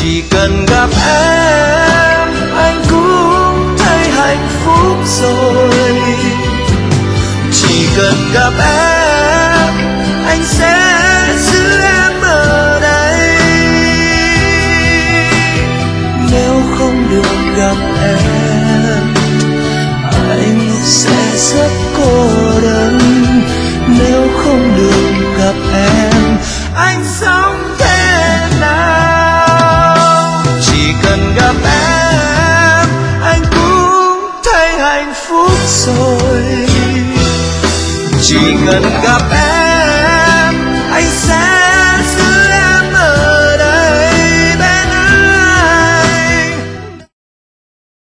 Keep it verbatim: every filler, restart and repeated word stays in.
Chỉ cần gặp em anh cũng thấy hạnh phúc rồi. Chỉ cần gặp em anh sẽ giữ em ở đây. Nếu không được gặp em anh sẽ rất cô đơn. Nếu không được gặp em anh sống thế nào? Chỉ cần gặp em anh cũng thấy hạnh phúc rồi. Chỉ cần gặp em